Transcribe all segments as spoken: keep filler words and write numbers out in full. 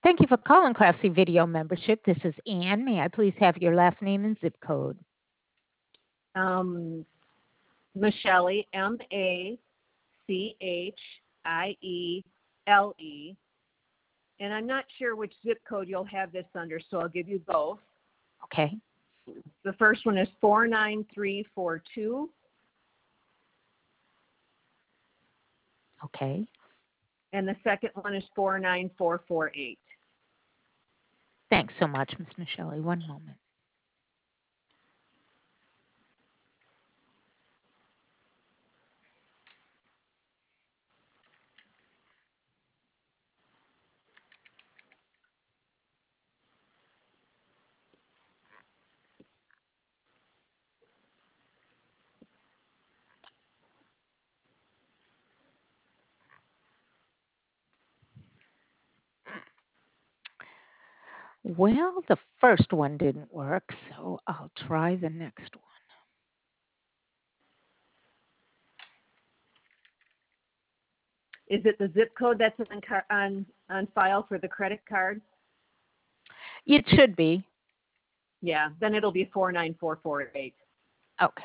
Thank you for calling Craftsy Video Membership. This is Ann. May I please have your last name and zip code? Um, Michelle, M A C H I E L E. And I'm not sure which zip code you'll have this under, so I'll give you both. Okay. The first one is four nine three four two. Okay. And the second one is four nine four four eight. Thanks so much, Miss Michelle. One moment. Well, the first one didn't work, so I'll try the next one. Is it the zip code that's on on, on file for the credit card? It should be. Yeah, then it'll be four nine four four eight. Okay.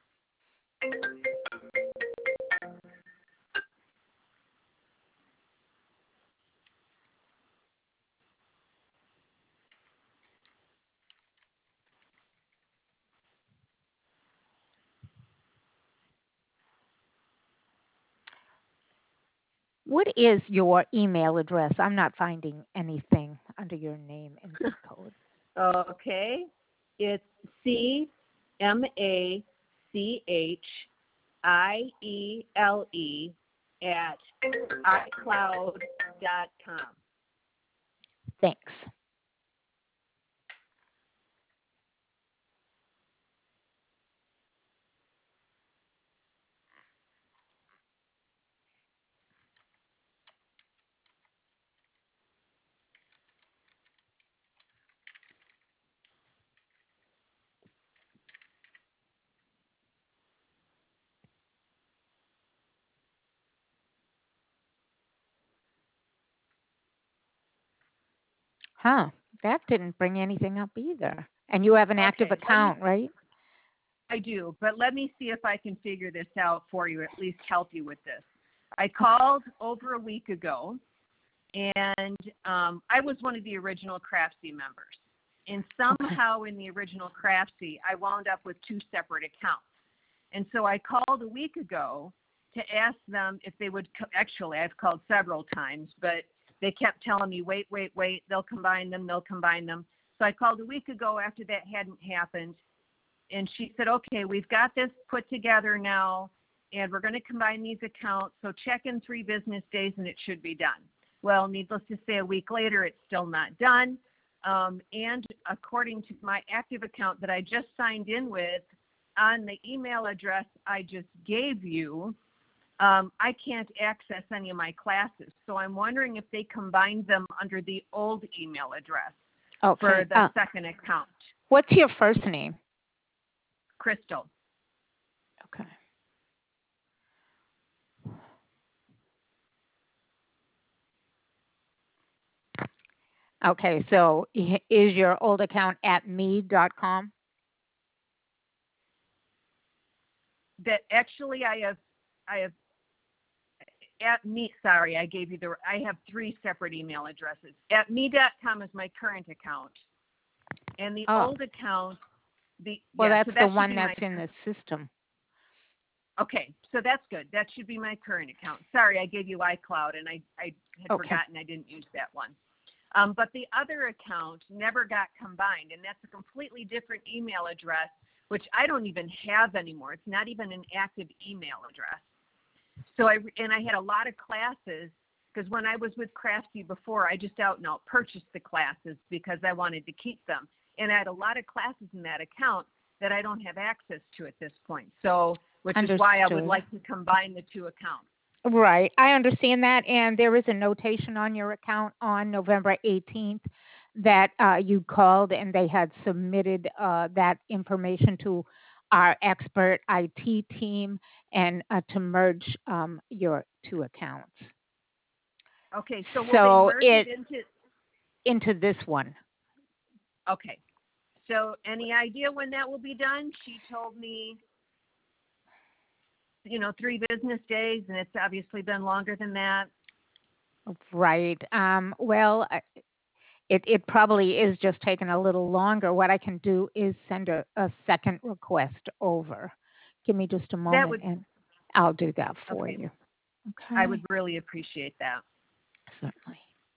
What is your email address? I'm not finding anything under your name and zip code. Okay. It's C M A C H I E L E at iCloud dot com. Thanks. Huh. That didn't bring anything up either. And you have an active Okay, let me, account, right? I do, but let me see if I can figure this out for you, at least help you with this. I called over a week ago, and um, I was one of the original Craftsy members. And somehow in the original Craftsy, I wound up with two separate accounts. And so I called a week ago to ask them if they would, co- actually, I've called several times, but they kept telling me, wait, wait, wait, they'll combine them, they'll combine them. So I called a week ago after that hadn't happened, and she said, okay, we've got this put together now, and we're going to combine these accounts, so check in three business days and it should be done. Well, needless to say, a week later, it's still not done. Um, and according to my active account that I just signed in with, on the email address I just gave you, um, I can't access any of my classes. So I'm wondering if they combined them under the old email address Okay. for the Uh, second account. what's your first name? Crystal. Okay. Okay, so i- is your old account at me dot com? That actually I have, I have at me, sorry, I gave you the, I have three separate email addresses. At me dot com is my current account. And the Oh, old account, the, well, yeah, that's so the that should one be my, that's in the system. okay, so that's good. That should be my current account. Sorry, I gave you iCloud and I, I had Okay. forgotten I didn't use that one. Um, but the other account never got combined, and that's a completely different email address, which I don't even have anymore. It's not even an active email address. So I, and I had a lot of classes, because when I was with Craftsy before, I just out and out purchased the classes because I wanted to keep them. And I had a lot of classes in that account that I don't have access to at this point. So, which is why I would Understood. like to combine the two accounts. Right. I understand that. And there is a notation on your account on November eighteenth that uh, you called and they had submitted uh, that information to our expert I T team and uh, to merge um, your two accounts. Okay, so will they So merge it it into, into this one. Okay. So any idea when that will be done? She told me, you know, three business days, and it's obviously been longer than that. Right. Um, well, I- it, it probably is just taking a little longer. What I can do is send a, a second request over. Give me just a That moment would, and I'll do that for okay. you. I Okay. would really appreciate that. Certainly.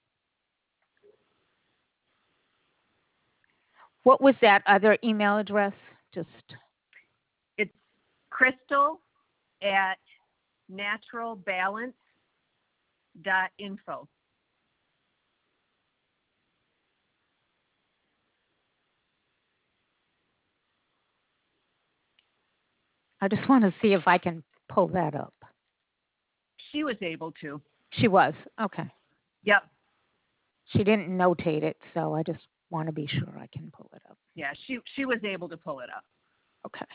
What was that other email address? Just It's crystal at naturalbalance dot info. I just want to see if I can pull that up. She was able to. She was. Okay. Yep. She didn't notate it, so I just want to be sure I can pull it up. Yeah, she she was able to pull it up. Okay.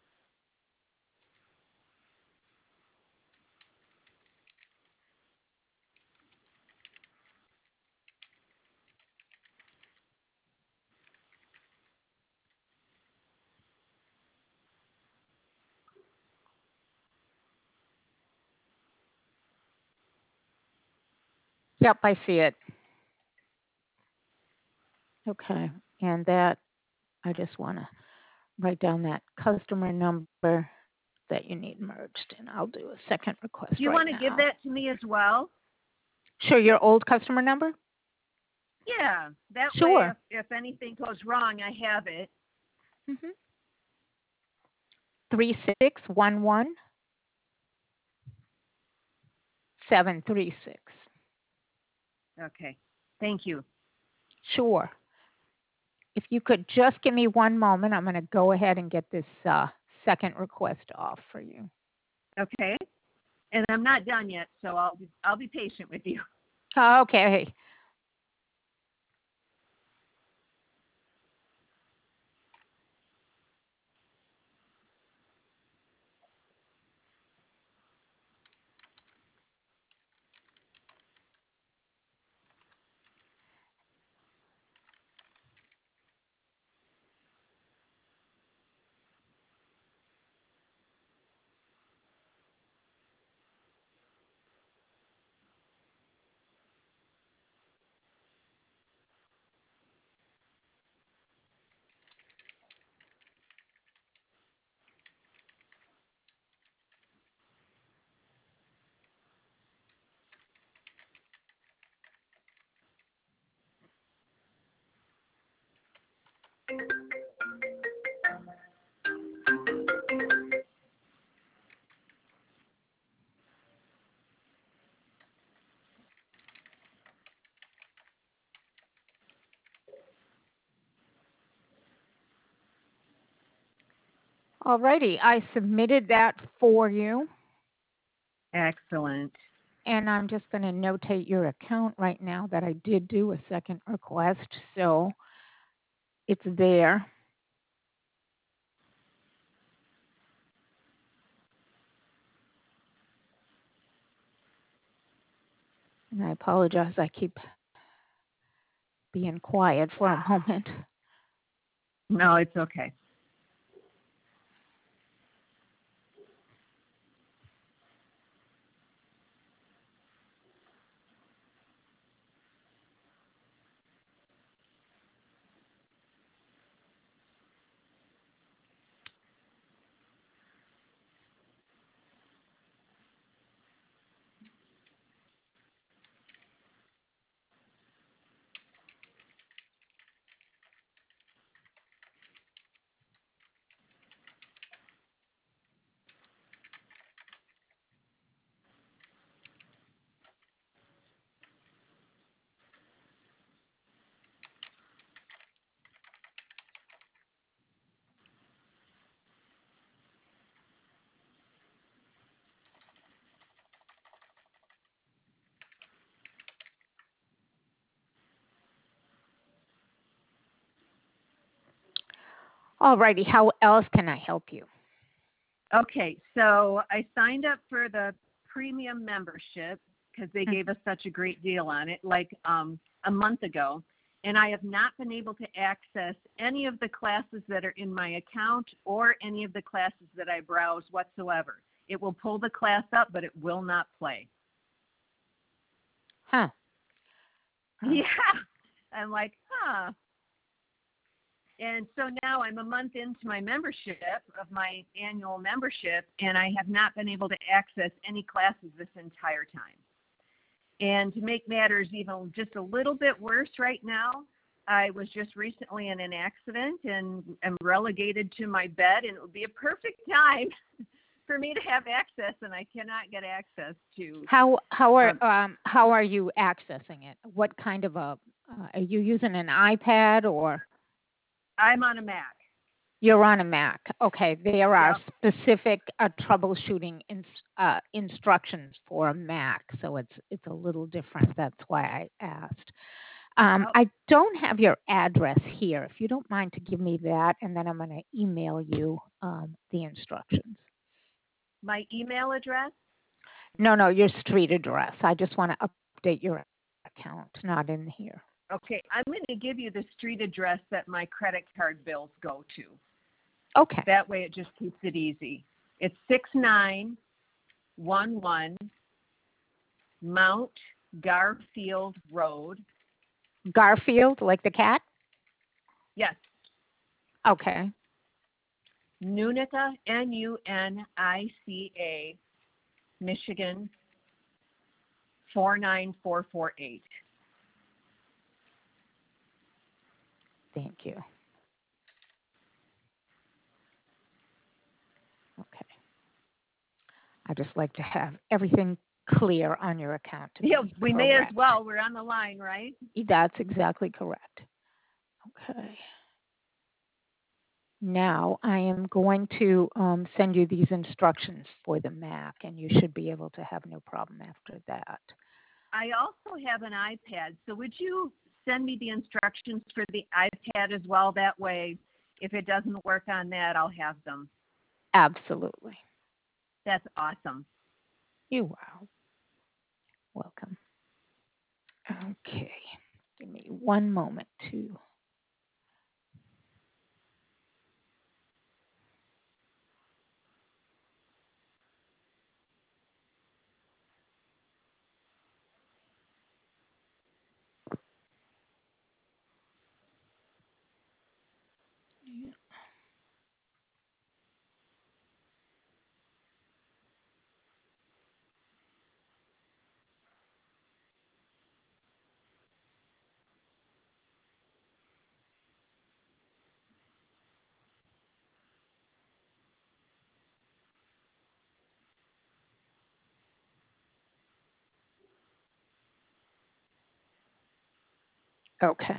Yep, I see it. Okay. And that, I just want to write down that customer number that you need merged, and I'll do a second request Do you right want to now. give that to me as well? Sure, your old customer number? Yeah, that Sure. way if, if anything goes wrong, I have it. Mm-hmm. three six one one seven three six. Okay, thank you. Sure. If you could just give me one moment, I'm going to go ahead and get this uh, second request off for you. Okay, and I'm not done yet, so I'll be, I'll be patient with you. Okay. All righty. I submitted that for you. Excellent. And I'm just going to notate your account right now that I did do a second request. So it's there. And I apologize. I keep being quiet for a moment. No, it's okay. All righty. How else can I help you? Okay, so I signed up for the premium membership because they gave us such a great deal on it, like um, a month ago. and I have not been able to access any of the classes that are in my account or any of the classes that I browse whatsoever. It will pull the class up, but it will not play. Huh. Huh. Yeah. I'm like, huh. And so now I'm a month into my membership of my annual membership, and I have not been able to access any classes this entire time. And to make matters even just a little bit worse right now, I was just recently in an accident and am relegated to my bed, and it would be a perfect time for me to have access, and I cannot get access to. How how are Um, um how are you accessing it? What kind of a uh, are you using an iPad or I'm on a Mac. you're on a Mac? Okay, there are Yep. specific uh, troubleshooting ins- uh, instructions for a Mac, so it's it's a little different. That's why I asked. Um, Yep. I don't have your address here. If you don't mind to give me that, and then I'm going to email you um, the instructions. My email address. No, no, your street address. I just want to update your account, not in here. Okay, I'm going to give you the street address that my credit card bills go to. Okay. That way it just keeps it easy. It's six nine one one Mount Garfield Road. Garfield, like the cat? Yes, Okay. Nunica, N U N I C A, Michigan, four nine four four eight. Thank you. Okay. I just like to have everything clear on your account to Yeah, be we may as correct. well. We're on the line, right? That's exactly correct. Okay. Now I am going to um, send you these instructions for the Mac, and you should be able to have no problem after that. I also have an iPad, so would you send me the instructions for the iPad as well? That way, if it doesn't work on that, I'll have them. Absolutely. That's awesome. You are welcome. Okay. Give me one moment to. Okay.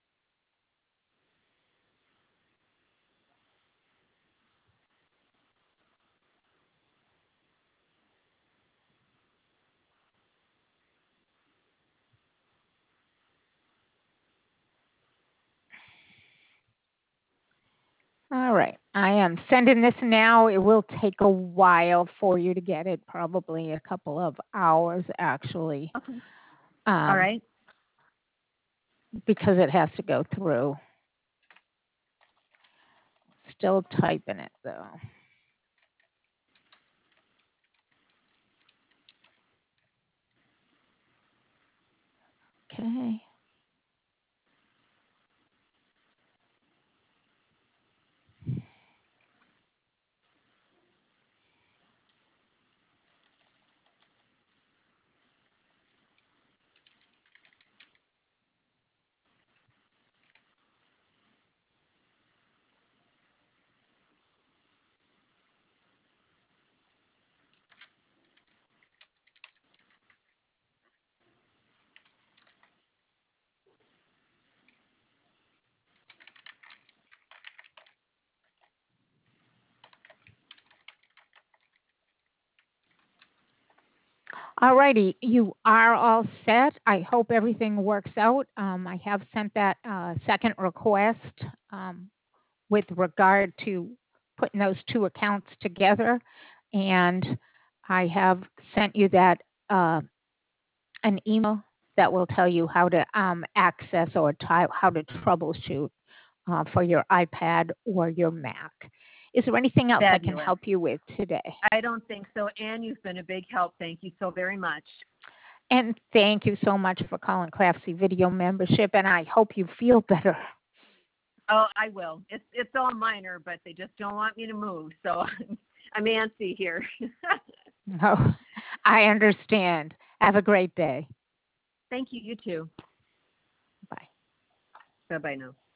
All right. I am sending this now. It will take a while for you to get it, probably a couple of hours actually, Okay. um, All right. because it has to go through. Still typing it though. Okay. All righty, you are all set. I hope everything works out. Um, I have sent that uh, second request um, with regard to putting those two accounts together, and I have sent you that uh, an email that will tell you how to um, access or ty- how to troubleshoot uh, for your iPad or your Mac. Is there anything else I can Fabulous. help you with today? I don't think so. Ann, you've been a big help. Thank you so very much. And thank you so much for calling Craftsy Video Membership, and I hope you feel better. Oh, I will. It's it's all minor, but they just don't want me to move. So I'm antsy here. Oh, I understand. Have a great day. Thank you. You too. Bye. Bye-bye now.